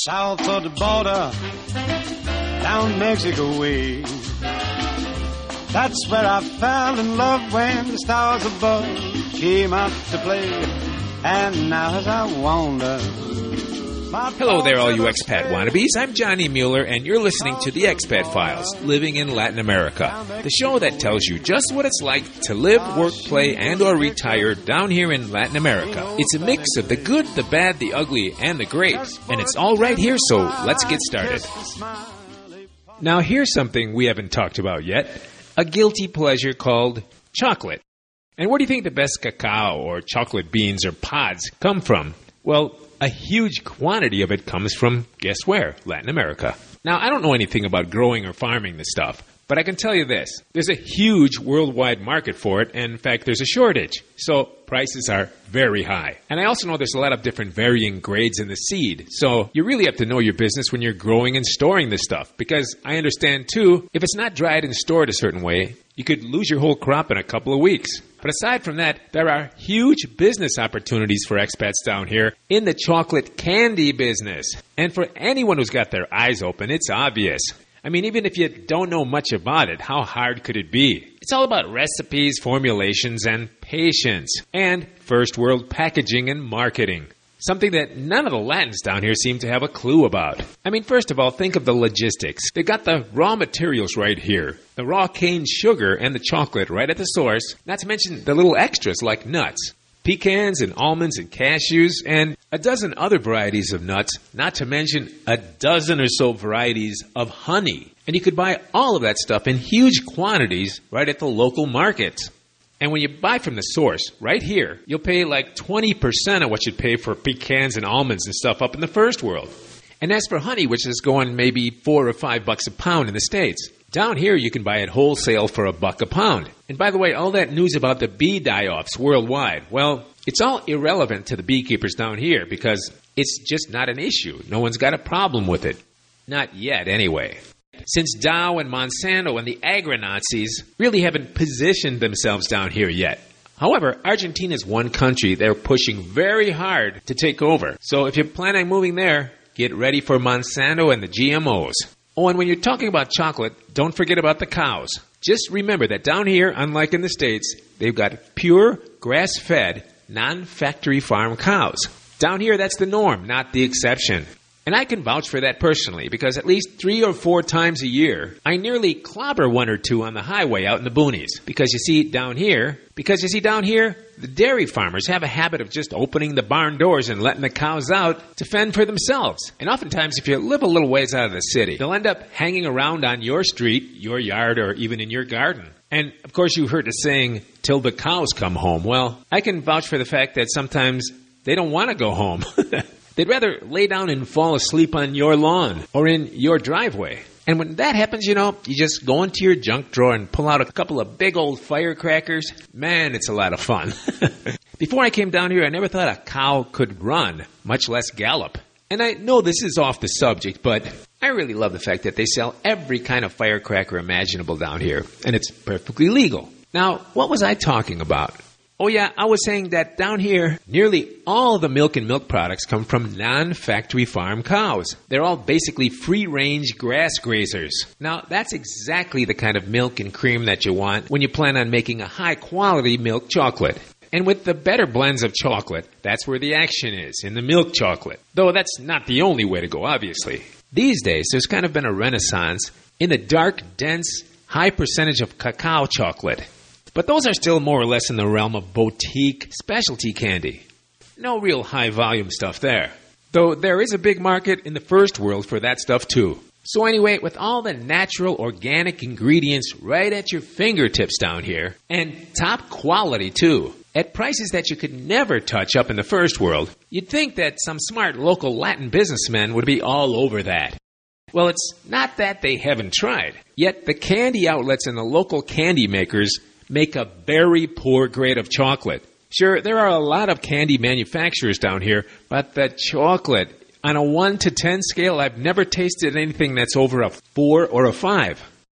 South of the border, down Mexico way. That's where I fell in love when the stars above came out to play. And now as I wander... Hello there, all you expat wannabes. I'm Johnny Mueller, and you're listening to the Expat Files, Living in Latin America, the show that tells you just what it's like to live, work, play, and or retire down here in Latin America. It's a mix of the good, the bad, the ugly, and the great, and it's all right here, so let's get started. Now, here's something we haven't talked about yet, a guilty pleasure called chocolate. And where do you think the best cacao or chocolate beans or pods come from? Well, a huge quantity of it comes from, guess where? Latin America. Now, I don't know anything about growing or farming this stuff, but I can tell you this. There's a huge worldwide market for it, and in fact, there's a shortage. So prices are very high. And I also know there's a lot of different varying grades in the seed. So you really have to know your business when you're growing and storing this stuff, because I understand, too, if it's not dried and stored a certain way, you could lose your whole crop in a couple of weeks. But aside from that, there are huge business opportunities for expats down here in the chocolate candy business. And for anyone who's got their eyes open, it's obvious. I mean, even if you don't know much about it, how hard could it be? It's all about recipes, formulations, and patience. And first world packaging and marketing. Something that none of the Latins down here seem to have a clue about. I mean, first of all, think of the logistics. They've got the raw materials right here. The raw cane sugar and the chocolate right at the source. Not to mention the little extras like nuts. Pecans and almonds and cashews and a dozen other varieties of nuts. Not to mention a dozen or so varieties of honey. And you could buy all of that stuff in huge quantities right at the local markets. And when you buy from the source, right here, you'll pay like 20% of what you'd pay for pecans and almonds and stuff up in the first world. And as for honey, which is going maybe $4 or $5 a pound in the States, down here you can buy it wholesale for $1 a pound. And by the way, all that news about the bee die-offs worldwide, well, it's all irrelevant to the beekeepers down here because it's just not an issue. No one's got a problem with it. Not yet, anyway. Since Dow and Monsanto and the agri-Nazis really haven't positioned themselves down here yet. However, Argentina is one country they're pushing very hard to take over. So if you're planning on moving there, get ready for Monsanto and the GMOs. Oh, and when you're talking about chocolate, don't forget about the cows. Just remember that down here, unlike in the States, they've got pure, grass-fed, non-factory farm cows. Down here, that's the norm, not the exception. And I can vouch for that personally, because at least 3 or 4 times a year, I nearly clobber one or two on the highway out in the boonies. Because you see down here, the dairy farmers have a habit of just opening the barn doors and letting the cows out to fend for themselves. And oftentimes, if you live a little ways out of the city, they'll end up hanging around on your street, your yard, or even in your garden. And, of course, you heard the saying, till the cows come home. Well, I can vouch for the fact that sometimes they don't want to go home. They'd rather lay down and fall asleep on your lawn or in your driveway. And when that happens, you just go into your junk drawer and pull out a couple of big old firecrackers. Man, it's a lot of fun. Before I came down here, I never thought a cow could run, much less gallop. And I know this is off the subject, but I really love the fact that they sell every kind of firecracker imaginable down here. And it's perfectly legal. Now, what was I talking about? Oh yeah, I was saying that down here, nearly all the milk and milk products come from non-factory farm cows. They're all basically free-range grass grazers. Now, that's exactly the kind of milk and cream that you want when you plan on making a high-quality milk chocolate. And with the better blends of chocolate, that's where the action is, in the milk chocolate. Though that's not the only way to go, obviously. These days, there's kind of been a renaissance in the dark, dense, high percentage of cacao chocolate. But those are still more or less in the realm of boutique specialty candy. No real high-volume stuff there. Though there is a big market in the first world for that stuff too. So anyway, with all the natural organic ingredients right at your fingertips down here, and top quality too, at prices that you could never touch up in the first world, you'd think that some smart local Latin businessmen would be all over that. Well, it's not that they haven't tried. Yet the candy outlets and the local candy makers make a very poor grade of chocolate. Sure, there are a lot of candy manufacturers down here, but the chocolate, on a 1 to 10 scale, I've never tasted anything that's over a 4 or a 5.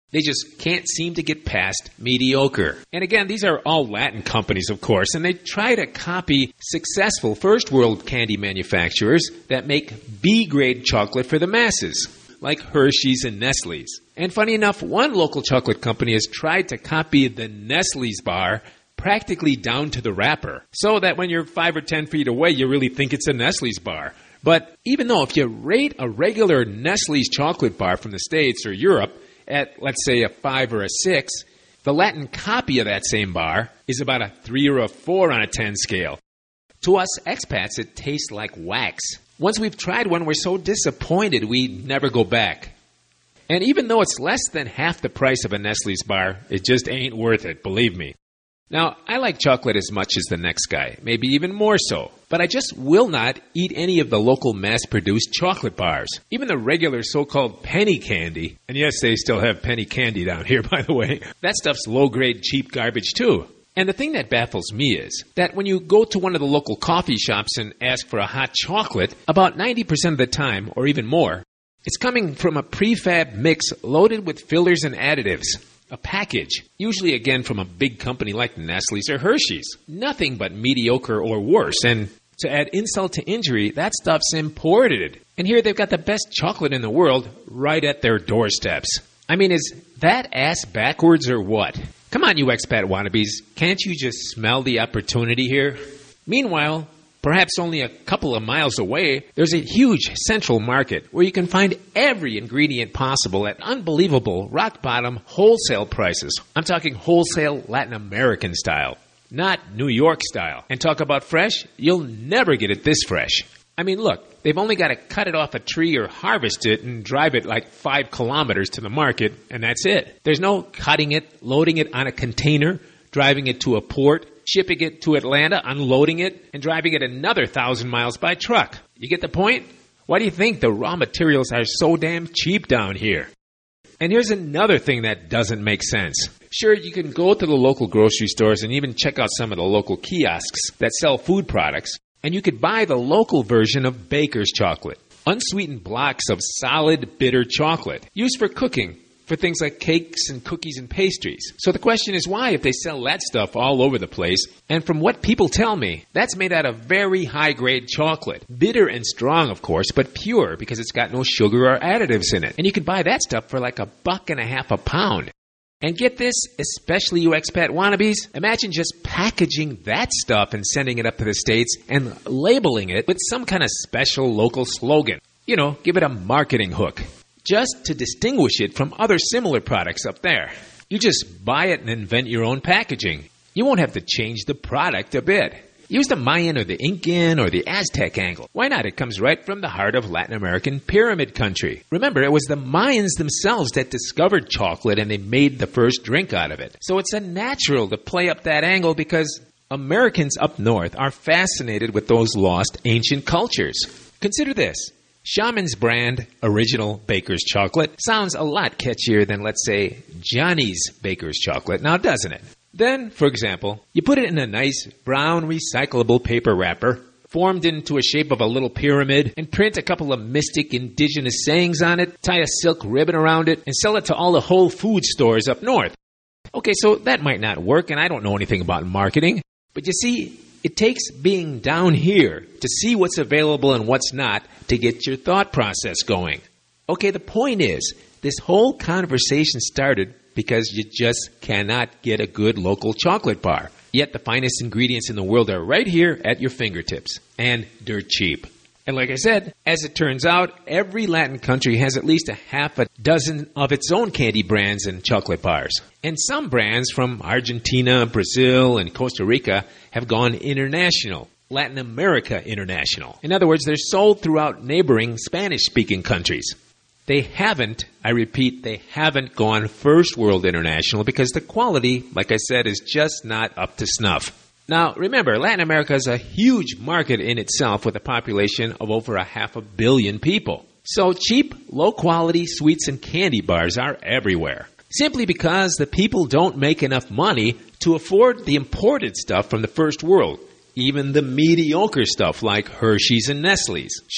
They just can't seem to get past mediocre. And again, these are all Latin companies, of course, and they try to copy successful first world candy manufacturers that make B-grade chocolate for the masses, like Hershey's and Nestle's. And funny enough, one local chocolate company has tried to copy the Nestle's bar practically down to the wrapper, so that when you're 5 or 10 feet away, you really think it's a Nestle's bar. But even though if you rate a regular Nestle's chocolate bar from the States or Europe at, let's say, a 5 or a 6, the Latin copy of that same bar is about a 3 or a 4 on a 10 scale. To us expats, it tastes like wax. Once we've tried one, we're so disappointed we never go back. And even though it's less than half the price of a Nestle's bar, it just ain't worth it, believe me. Now, I like chocolate as much as the next guy, maybe even more so, but I just will not eat any of the local mass-produced chocolate bars. Even the regular so-called penny candy, and yes, they still have penny candy down here, by the way, that stuff's low-grade, cheap garbage too. And the thing that baffles me is that when you go to one of the local coffee shops and ask for a hot chocolate, about 90% of the time, or even more, it's coming from a prefab mix loaded with fillers and additives. A package, usually again from a big company like Nestle's or Hershey's. Nothing but mediocre or worse. And to add insult to injury, that stuff's imported. And here they've got the best chocolate in the world right at their doorsteps. I mean, is that ass backwards or what? Come on, you expat wannabes. Can't you just smell the opportunity here? Meanwhile, perhaps only a couple of miles away, there's a huge central market where you can find every ingredient possible at unbelievable rock-bottom wholesale prices. I'm talking wholesale Latin American style, not New York style. And talk about fresh, you'll never get it this fresh. I mean, look, they've only got to cut it off a tree or harvest it and drive it like 5 kilometers to the market, and that's it. There's no cutting it, loading it on a container, driving it to a port, shipping it to Atlanta, unloading it, and driving it another 1,000 miles by truck. You get the point? Why do you think the raw materials are so damn cheap down here? And here's another thing that doesn't make sense. Sure, you can go to the local grocery stores and even check out some of the local kiosks that sell food products, and you could buy the local version of Baker's chocolate. Unsweetened blocks of solid, bitter chocolate used for cooking, for things like cakes and cookies and pastries. So the question is why, if they sell that stuff all over the place, and from what people tell me, that's made out of very high-grade chocolate. Bitter and strong, of course, but pure because it's got no sugar or additives in it. And you can buy that stuff for like $1.50 a pound. And get this, especially you expat wannabes, imagine just packaging that stuff and sending it up to the States and labeling it with some kind of special local slogan. You know, give it a marketing hook, just to distinguish it from other similar products up there. You just buy it and invent your own packaging. You won't have to change the product a bit. Use the Mayan or the Incan or the Aztec angle. Why not? It comes right from the heart of Latin American pyramid country. Remember, it was the Mayans themselves that discovered chocolate and they made the first drink out of it. So it's a natural to play up that angle because Americans up north are fascinated with those lost ancient cultures. Consider this. Shaman's brand original Baker's chocolate sounds a lot catchier than, let's say, Johnny's Baker's chocolate, now doesn't it? Then, for example, you put it in a nice brown recyclable paper wrapper, formed into a shape of a little pyramid, and print a couple of mystic indigenous sayings on it, tie a silk ribbon around it, and sell it to all the Whole Foods stores up north. Okay, so that might not work, and I don't know anything about marketing, but you see, it takes being down here to see what's available and what's not to get your thought process going. Okay, the point is, this whole conversation started because you just cannot get a good local chocolate bar. Yet the finest ingredients in the world are right here at your fingertips. And they're cheap. And like I said, as it turns out, every Latin country has at least a half a dozen of its own candy brands and chocolate bars. And some brands from Argentina, Brazil, and Costa Rica have gone international. Latin America international. In other words, they're sold throughout neighboring Spanish-speaking countries. They haven't, I repeat, they haven't gone first world international because the quality, like I said, is just not up to snuff. Now, remember, Latin America is a huge market in itself with a population of over 500 million people. So cheap, low-quality sweets and candy bars are everywhere. Simply because the people don't make enough money to afford the imported stuff from the first world. Even the mediocre stuff like Hershey's and Nestle's. Sure,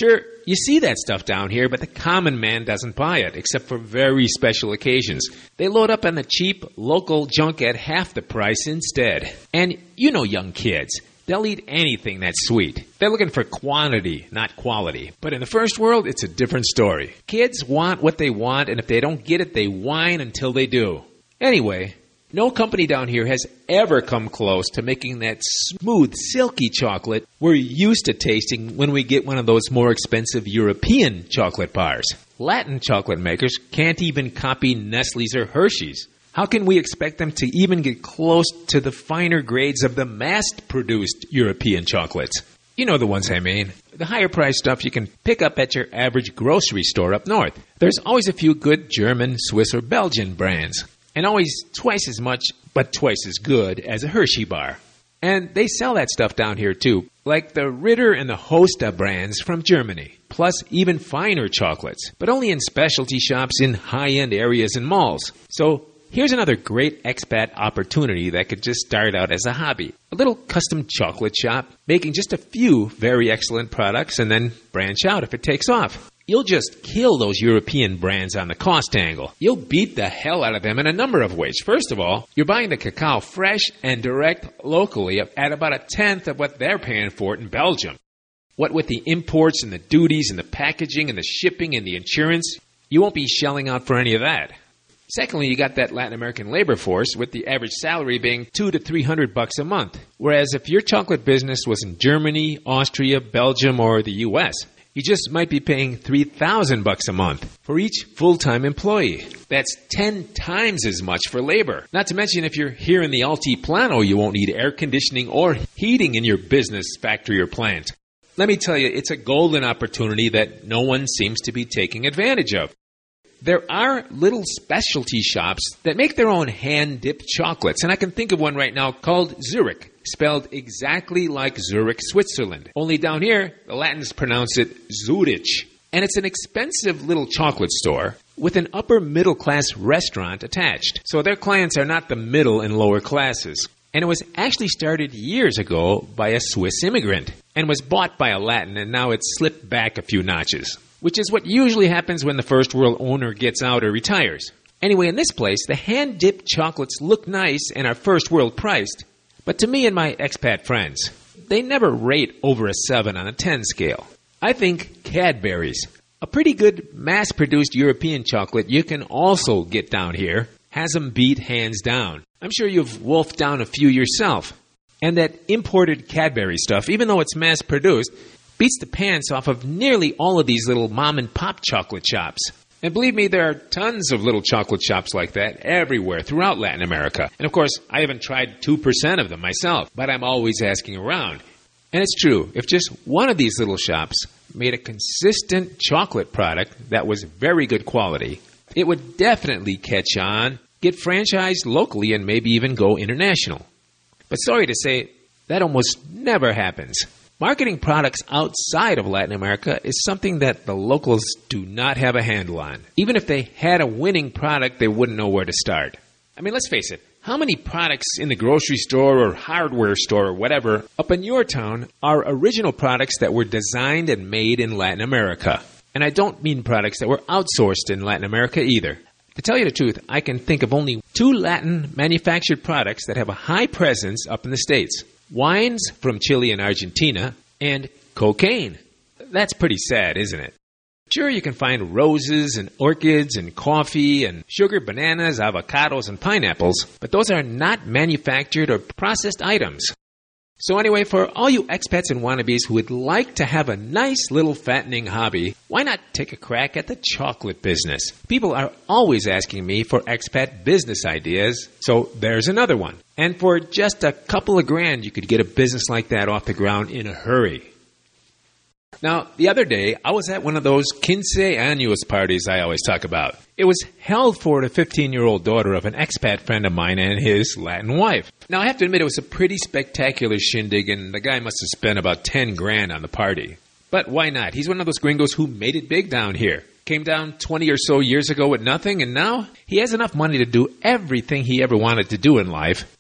You see that stuff down here, but the common man doesn't buy it, except for very special occasions. They load up on the cheap, local junk at half the price instead. And you know young kids. They'll eat anything that's sweet. They're looking for quantity, not quality. But in the first world, it's a different story. Kids want what they want, and if they don't get it, they whine until they do. Anyway, no company down here has ever come close to making that smooth, silky chocolate we're used to tasting when we get one of those more expensive European chocolate bars. Latin chocolate makers can't even copy Nestle's or Hershey's. How can we expect them to even get close to the finer grades of the mass-produced European chocolates? You know the ones I mean. The higher-priced stuff you can pick up at your average grocery store up north. There's always a few good German, Swiss, or Belgian brands. And always twice as much, but twice as good as a Hershey bar. And they sell that stuff down here too, like the Ritter and the Hosta brands from Germany, plus even finer chocolates, but only in specialty shops in high-end areas and malls. So here's another great expat opportunity that could just start out as a hobby. A little custom chocolate shop, making just a few very excellent products and then branch out if it takes off. You'll just kill those European brands on the cost angle. You'll beat the hell out of them in a number of ways. First of all, you're buying the cacao fresh and direct locally at about 1/10 of what they're paying for it in Belgium. What with the imports and the duties and the packaging and the shipping and the insurance, you won't be shelling out for any of that. Secondly, you got that Latin American labor force with the average salary being $200 to $300 a month. Whereas if your chocolate business was in Germany, Austria, Belgium, or the U.S., you just might be paying $3,000 a month for each full-time employee. That's 10 times as much for labor. Not to mention if you're here in the Altiplano, you won't need air conditioning or heating in your business, factory, or plant. Let me tell you, it's a golden opportunity that no one seems to be taking advantage of. There are little specialty shops that make their own hand-dipped chocolates, and I can think of one right now called Zurich, spelled exactly like Zurich, Switzerland. Only down here, the Latins pronounce it Zurich. And it's an expensive little chocolate store with an upper-middle-class restaurant attached. So their clients are not the middle and lower classes. And it was actually started years ago by a Swiss immigrant and was bought by a Latin, and now it's slipped back a few notches, which is what usually happens when the first world owner gets out or retires. Anyway, in this place, the hand-dipped chocolates look nice and are first world priced, but to me and my expat friends, they never rate over a 7 on a 10 scale. I think Cadbury's, a pretty good mass-produced European chocolate you can also get down here, has them beat hands down. I'm sure you've wolfed down a few yourself. And that imported Cadbury stuff, even though it's mass-produced, beats the pants off of nearly all of these little mom-and-pop chocolate shops. And believe me, there are tons of little chocolate shops like that everywhere throughout Latin America. And of course, I haven't tried 2% of them myself, but I'm always asking around. And it's true, if just one of these little shops made a consistent chocolate product that was very good quality, it would definitely catch on, get franchised locally, and maybe even go international. But sorry to say, that almost never happens. Marketing products outside of Latin America is something that the locals do not have a handle on. Even if they had a winning product, they wouldn't know where to start. I mean, let's face it. How many products in the grocery store or hardware store or whatever up in your town are original products that were designed and made in Latin America? And I don't mean products that were outsourced in Latin America either. To tell you the truth, I can think of only 2 Latin manufactured products that have a high presence up in the States. Wines from Chile and Argentina, and cocaine. That's pretty sad, isn't it? Sure, you can find roses and orchids and coffee and sugar, bananas, avocados, and pineapples, but those are not manufactured or processed items. So anyway, for all you expats and wannabes who would like to have a nice little fattening hobby, why not take a crack at the chocolate business? People are always asking me for expat business ideas, so there's another one. And for just a couple of grand, you could get a business like that off the ground in a hurry. Now, the other day, I was at one of those 15 años parties I always talk about. It was held for the 15-year-old daughter of an expat friend of mine and his Latin wife. Now, I have to admit, it was a pretty spectacular shindig, and the guy must have spent about 10 grand on the party. But why not? He's one of those gringos who made it big down here. Came down 20 or so years ago with nothing, and now he has enough money to do everything he ever wanted to do in life.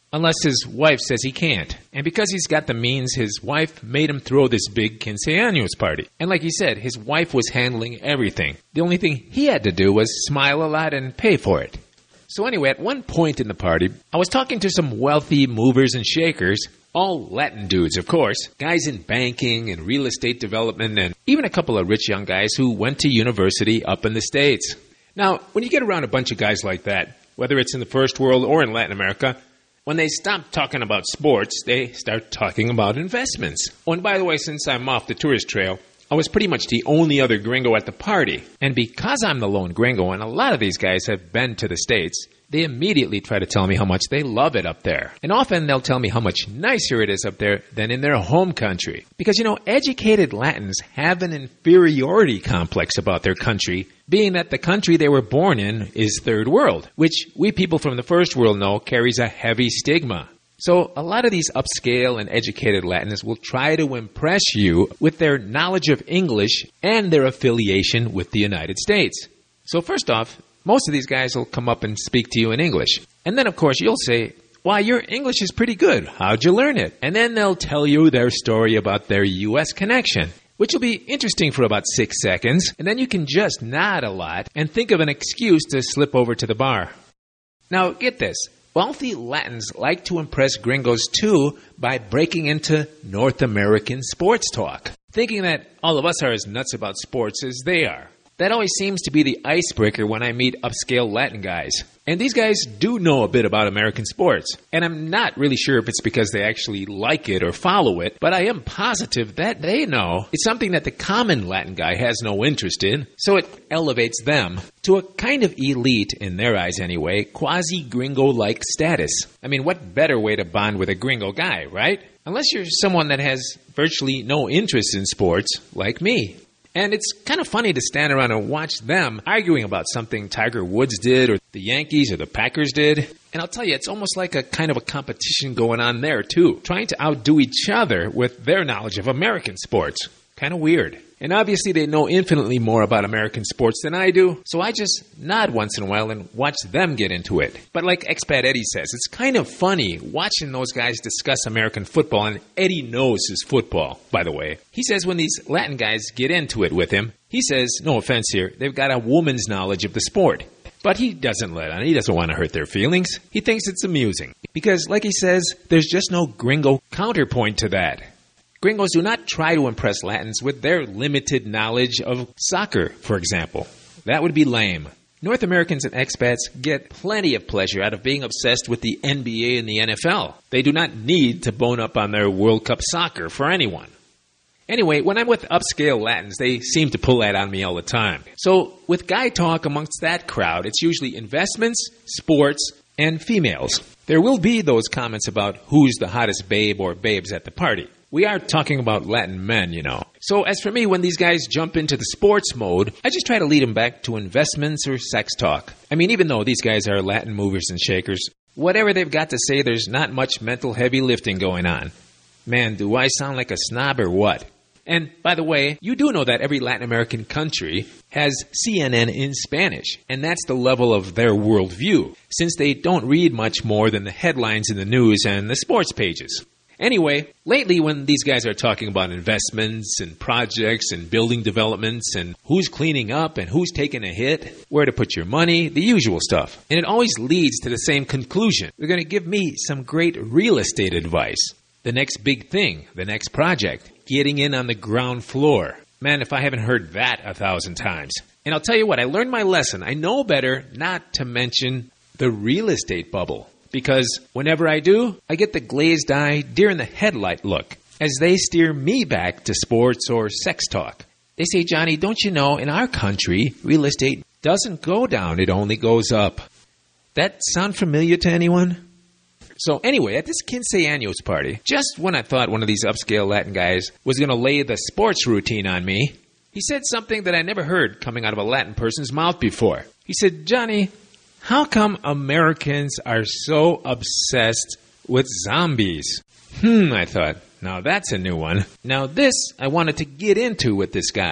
unless his wife says he can't. And because he's got the means, his wife made him throw this big 15 años party. And like he said, his wife was handling everything. The only thing he had to do was smile a lot and pay for it. So anyway, at one point in the party, I was talking to some wealthy movers and shakers, all Latin dudes, of course, guys in banking and real estate development, and even a couple of rich young guys who went to university up in the States. Now, when you get around a bunch of guys like that, whether it's in the first world or in Latin America, when they stop talking about sports, they start talking about investments. Oh, and by the way, since I'm off the tourist trail, I was pretty much the only other gringo at the party. And because I'm the lone gringo, and a lot of these guys have been to the States, they immediately try to tell me how much they love it up there. And often they'll tell me how much nicer it is up there than in their home country. Because, educated Latins have an inferiority complex about their country, being that the country they were born in is third world, which we people from the first world know carries a heavy stigma. So a lot of these upscale and educated Latins will try to impress you with their knowledge of English and their affiliation with the United States. So first off, most of these guys will come up and speak to you in English. And then, of course, you'll say, "Why, your English is pretty good. How'd you learn it?" And then they'll tell you their story about their U.S. connection, which will be interesting for about 6 seconds. And then you can just nod a lot and think of an excuse to slip over to the bar. Now, get this. Wealthy Latins like to impress gringos, too, by breaking into North American sports talk, thinking that all of us are as nuts about sports as they are. That always seems to be the icebreaker when I meet upscale Latin guys. And these guys do know a bit about American sports. And I'm not really sure if it's because they actually like it or follow it, but I am positive that they know it's something that the common Latin guy has no interest in, so it elevates them to a kind of elite, in their eyes anyway, quasi-gringo-like status. I mean, what better way to bond with a gringo guy, right? Unless you're someone that has virtually no interest in sports, like me. And it's kind of funny to stand around and watch them arguing about something Tiger Woods did or the Yankees or the Packers did. And I'll tell you, it's almost like a kind of a competition going on there, too, trying to outdo each other with their knowledge of American sports. Kind of weird. And obviously they know infinitely more about American sports than I do, so I just nod once in a while and watch them get into it. But like Expat Eddie says, it's kind of funny watching those guys discuss American football, and Eddie knows his football, by the way. He says when these Latin guys get into it with him, he says, no offense here, they've got a woman's knowledge of the sport. But he doesn't let on. He doesn't want to hurt their feelings. He thinks it's amusing. Because, like he says, there's just no gringo counterpoint to that. Gringos do not try to impress Latins with their limited knowledge of soccer, for example. That would be lame. North Americans and expats get plenty of pleasure out of being obsessed with the NBA and the NFL. They do not need to bone up on their World Cup soccer for anyone. Anyway, when I'm with upscale Latins, they seem to pull that on me all the time. So with guy talk amongst that crowd, it's usually investments, sports, and females. There will be those comments about who's the hottest babe or babes at the party. We are talking about Latin men, So as for me, when these guys jump into the sports mode, I just try to lead them back to investments or sex talk. I mean, even though these guys are Latin movers and shakers, whatever they've got to say, there's not much mental heavy lifting going on. Man, do I sound like a snob or what? And by the way, you do know that every Latin American country has CNN in Spanish, and that's the level of their worldview, since they don't read much more than the headlines in the news and the sports pages. Anyway, lately when these guys are talking about investments and projects and building developments and who's cleaning up and who's taking a hit, where to put your money, the usual stuff. And it always leads to the same conclusion. They're going to give me some great real estate advice. The next big thing, the next project, getting in on the ground floor. Man, if I haven't heard that 1,000 times. And I'll tell you what, I learned my lesson. I know better not to mention the real estate bubble. Because whenever I do, I get the glazed eye, deer in the headlight look as they steer me back to sports or sex talk. They say, Johnny, don't you know, in our country, real estate doesn't go down, it only goes up. That sound familiar to anyone? So anyway, at this 15 años party, just when I thought one of these upscale Latin guys was going to lay the sports routine on me, he said something that I never heard coming out of a Latin person's mouth before. He said, Johnny, how come Americans are so obsessed with zombies? I thought, now that's a new one. Now this I wanted to get into with this guy.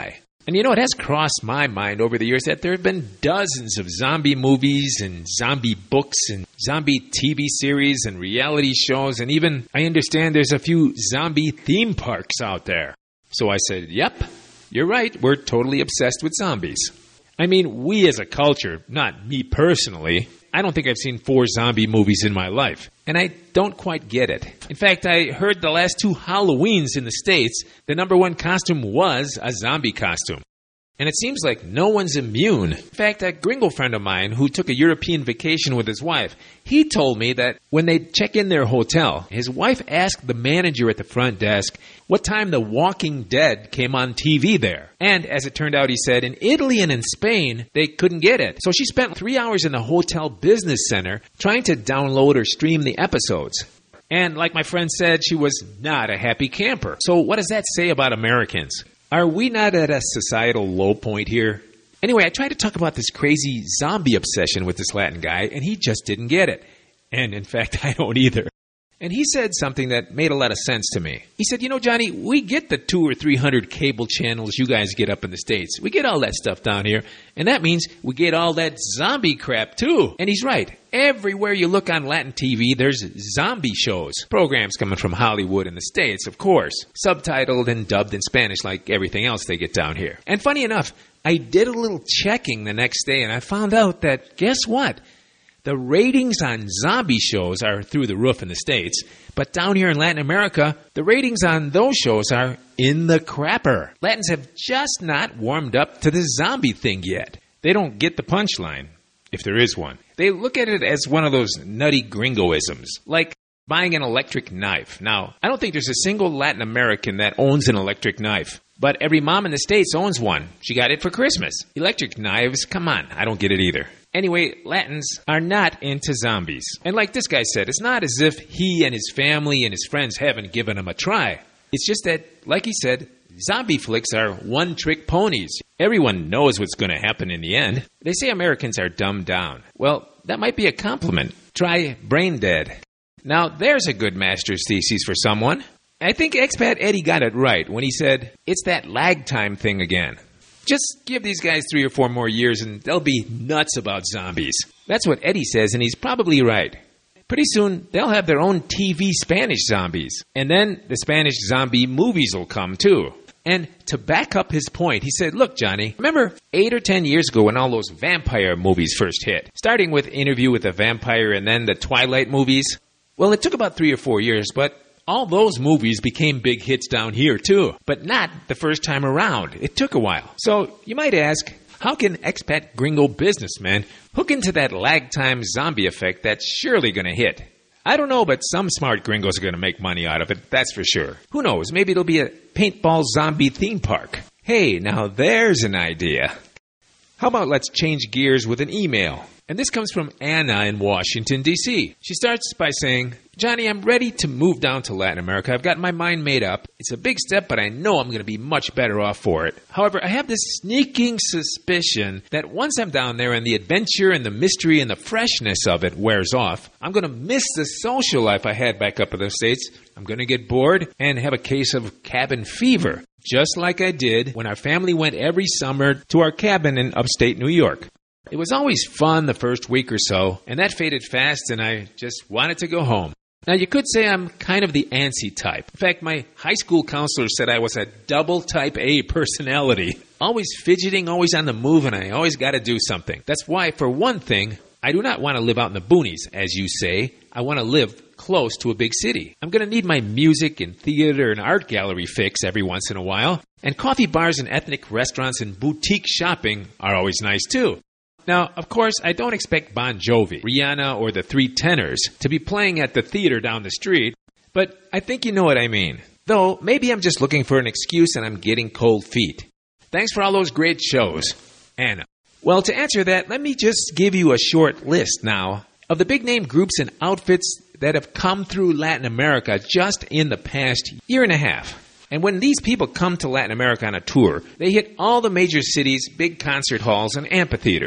And you know, it has crossed my mind over the years that there have been dozens of zombie movies and zombie books and zombie TV series and reality shows, and even, I understand there's a few zombie theme parks out there. So I said, yep, you're right, we're totally obsessed with zombies. I mean, we as a culture, not me personally. I don't think I've seen 4 zombie movies in my life, and I don't quite get it. In fact, I heard the last 2 Halloweens in the States, the number 1 costume was a zombie costume. And it seems like no one's immune. In fact, a gringo friend of mine who took a European vacation with his wife, he told me that when they check in their hotel, his wife asked the manager at the front desk what time The Walking Dead came on TV there. And as it turned out, he said, in Italy and in Spain, they couldn't get it. So she spent 3 hours in the hotel business center trying to download or stream the episodes. And like my friend said, she was not a happy camper. So what does that say about Americans? Are we not at a societal low point here? Anyway, I tried to talk about this crazy zombie obsession with this Latin guy, and he just didn't get it. And in fact, I don't either. And he said something that made a lot of sense to me. He said, you know, Johnny, we get the 200 or 300 cable channels you guys get up in the States. We get all that stuff down here. And that means we get all that zombie crap, too. And he's right. Everywhere you look on Latin TV, there's zombie shows. Programs coming from Hollywood in the States, of course. Subtitled and dubbed in Spanish like everything else they get down here. And funny enough, I did a little checking the next day, and I found out that, guess what? The ratings on zombie shows are through the roof in the States, but down here in Latin America, the ratings on those shows are in the crapper. Latins have just not warmed up to the zombie thing yet. They don't get the punchline, if there is one. They look at it as one of those nutty gringoisms, like buying an electric knife. Now, I don't think there's a single Latin American that owns an electric knife, but every mom in the States owns one. She got it for Christmas. Electric knives, come on, I don't get it either. Anyway, Latins are not into zombies. And like this guy said, it's not as if he and his family and his friends haven't given him a try. It's just that, like he said, zombie flicks are one-trick ponies. Everyone knows what's going to happen in the end. They say Americans are dumbed down. Well, that might be a compliment. Try brain dead. Now, there's a good master's thesis for someone. I think expat Eddie got it right when he said, it's that lag time thing again. Just give these guys 3 or 4 more years and they'll be nuts about zombies. That's what Eddie says, and he's probably right. Pretty soon, they'll have their own TV Spanish zombies. And then the Spanish zombie movies will come, too. And to back up his point, he said, look, Johnny, remember 8 or 10 years ago when all those vampire movies first hit? Starting with Interview with a Vampire and then the Twilight movies? Well, it took about 3 or 4 years, but all those movies became big hits down here, too. But not the first time around. It took a while. So you might ask, how can expat gringo businessmen hook into that lag time zombie effect that's surely going to hit? I don't know, but some smart gringos are going to make money out of it, that's for sure. Who knows, maybe it'll be a paintball zombie theme park. Hey, now there's an idea. How about let's change gears with an email? And this comes from Anna in Washington, D.C. She starts by saying, Johnny, I'm ready to move down to Latin America. I've got my mind made up. It's a big step, but I know I'm going to be much better off for it. However, I have this sneaking suspicion that once I'm down there and the adventure and the mystery and the freshness of it wears off, I'm going to miss the social life I had back up in the States. I'm going to get bored and have a case of cabin fever, just like I did when our family went every summer to our cabin in upstate New York. It was always fun the first week or so, and that faded fast, and I just wanted to go home. Now, you could say I'm kind of the antsy type. In fact, my high school counselor said I was a double type A personality. Always fidgeting, always on the move, and I always got to do something. That's why, for one thing, I do not want to live out in the boonies, as you say. I want to live close to a big city. I'm going to need my music and theater and art gallery fix every once in a while. And coffee bars and ethnic restaurants and boutique shopping are always nice, too. Now, of course, I don't expect Bon Jovi, Rihanna, or the Three Tenors to be playing at the theater down the street, but I think you know what I mean. Though, maybe I'm just looking for an excuse and I'm getting cold feet. Thanks for all those great shows, Anna. Well, to answer that, let me just give you a short list now of the big-name groups and outfits that have come through Latin America just in the past year and a half. And when these people come to Latin America on a tour, they hit all the major cities, big concert halls, and amphitheaters.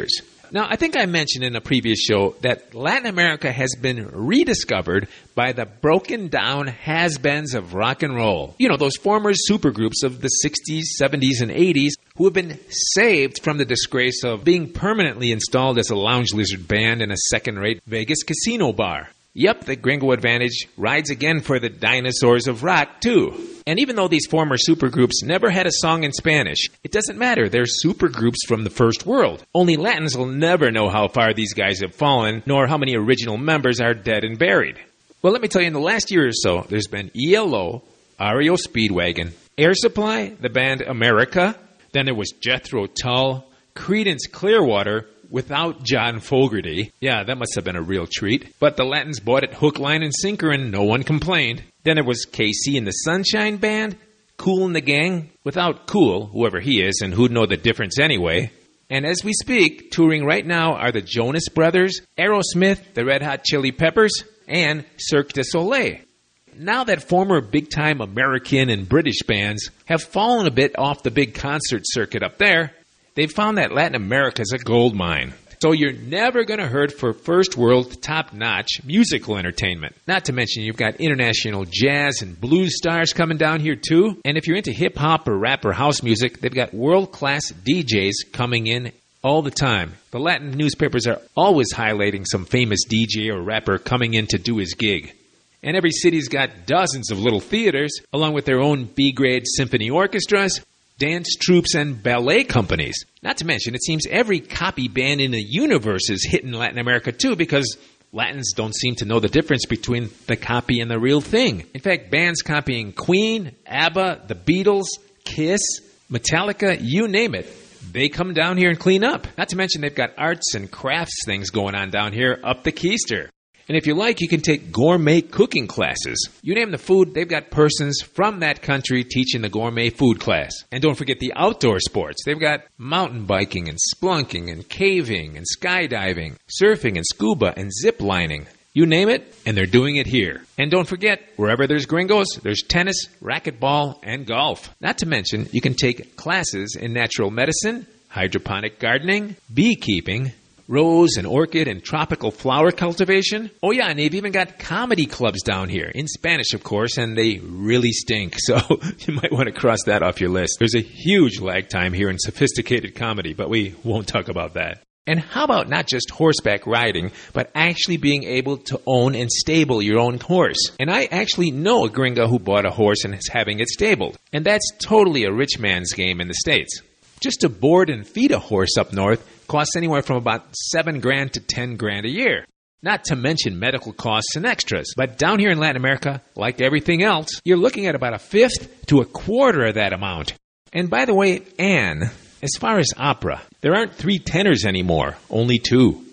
Now, I think I mentioned in a previous show that Latin America has been rediscovered by the broken down has-beens of rock and roll. You know, those former supergroups of the 60s, 70s, and 80s who have been saved from the disgrace of being permanently installed as a lounge lizard band in a second-rate Vegas casino bar. Yep, the Gringo Advantage rides again for the dinosaurs of rock, too. And even though these former supergroups never had a song in Spanish, it doesn't matter. They're supergroups from the first world. Only Latins will never know how far these guys have fallen, nor how many original members are dead and buried. Well, let me tell you, in the last year or so, there's been ELO, REO Speedwagon, Air Supply, the band America, then there was Jethro Tull, Creedence Clearwater, without John Fogerty. Yeah, that must have been a real treat. But the Latins bought it hook, line, and sinker, and no one complained. Then there was KC and the Sunshine Band, Kool and the Gang, without Kool, whoever he is, and who'd know the difference anyway. And as we speak, touring right now are the Jonas Brothers, Aerosmith, the Red Hot Chili Peppers, and Cirque du Soleil. Now that former big-time American and British bands have fallen a bit off the big concert circuit up there, they've found that Latin America is a gold mine. So you're never going to hurt for first world top-notch musical entertainment. Not to mention you've got international jazz and blues stars coming down here too. And if you're into hip-hop or rap or house music, they've got world-class DJs coming in all the time. The Latin newspapers are always highlighting some famous DJ or rapper coming in to do his gig. And every city's got dozens of little theaters, along with their own B-grade symphony orchestras, dance troupes, and ballet companies. Not to mention, it seems every copy band in the universe is hitting Latin America too, because Latins don't seem to know the difference between the copy and the real thing. In fact, bands copying Queen, ABBA, the Beatles, Kiss, Metallica, you name it, they come down here and clean up. Not to mention they've got arts and crafts things going on down here up the keister. And if you like, you can take gourmet cooking classes. You name the food, they've got persons from that country teaching the gourmet food class. And don't forget the outdoor sports. They've got mountain biking and splunking and caving and skydiving, surfing and scuba and zip lining. You name it, and they're doing it here. And don't forget, wherever there's gringos, there's tennis, racquetball, and golf. Not to mention, you can take classes in natural medicine, hydroponic gardening, beekeeping, rose and orchid and tropical flower cultivation. Oh yeah, and they've even got comedy clubs down here, in Spanish of course, and they really stink, so you might want to cross that off your list. There's a huge lag time here in sophisticated comedy, but we won't talk about that. And how about not just horseback riding, but actually being able to own and stable your own horse? And I actually know a gringo who bought a horse and is having it stabled. And that's totally a rich man's game in the States. Just to board and feed a horse up north costs anywhere from about $7,000 to $10,000 a year. Not to mention medical costs and extras. But down here in Latin America, like everything else, you're looking at about a fifth to a quarter of that amount. And by the way, Anne, as far as opera, there aren't 3 tenors anymore, only 2.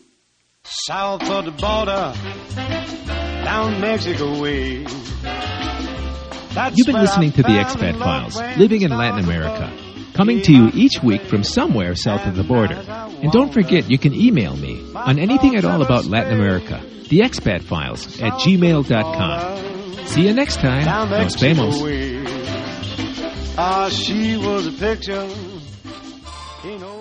South of the border, down Mexico way. You've been listening to the Expat Files, living in Latin America. Coming to you each week from somewhere south of the border. And don't forget, you can email me on anything at all about Latin America. The Expat Files at gmail.com. See you next time. Nos vemos. She was a picture.